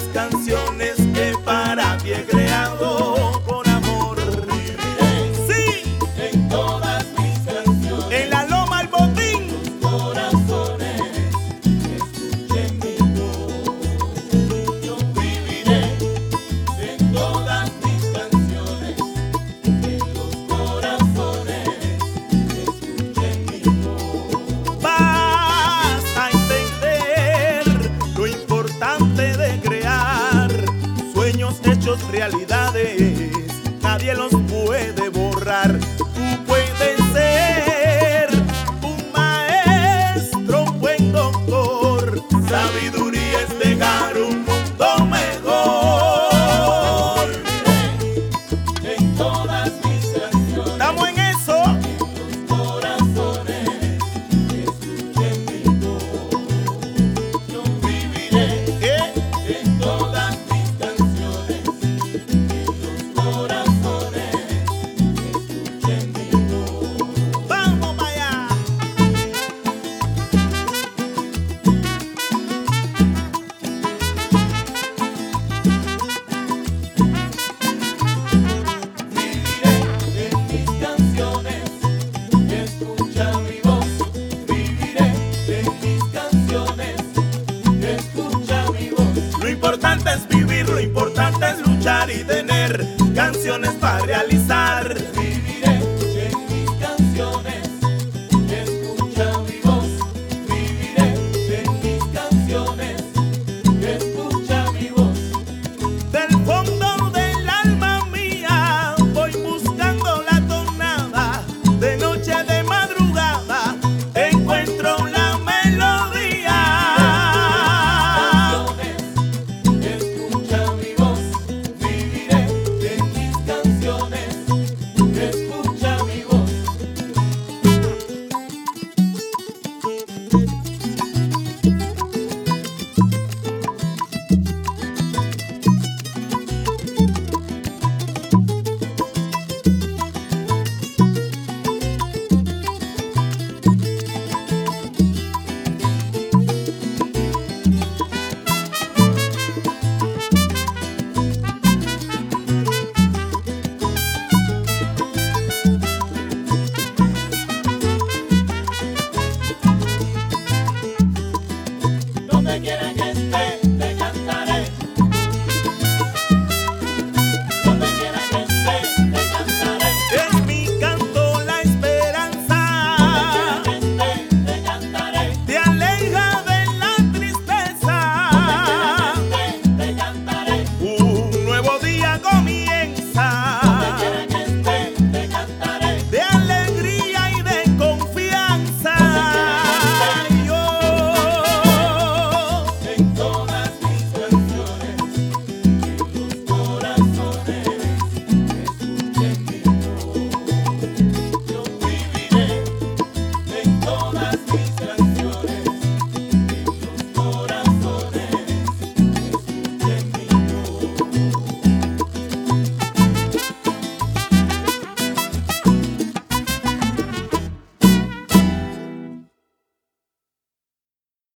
canciones que para ti he creado con amor. Sí, En todas mis canciones, en la loma el botín. los corazones escuchen mi voz. Yo viviré en todas mis canciones, en los corazones escuchen mi voz. Vas a entender lo importante de crear sueños hechos realidades. Nadie los puede borrar. Tú puedes ser un maestro, un buen doctor. Sabiduría es dejar un mundo mejor. En todas mis canciones, Estamos en eso. los corazones escuchen mi voz. Yo viviré en todas mis canciones, en los corazones escuchen mi voz. Vamos para allá. Viviré en mis canciones, escucha mi voz. Viviré en mis canciones, escucha mi voz. Lo importante es vivir.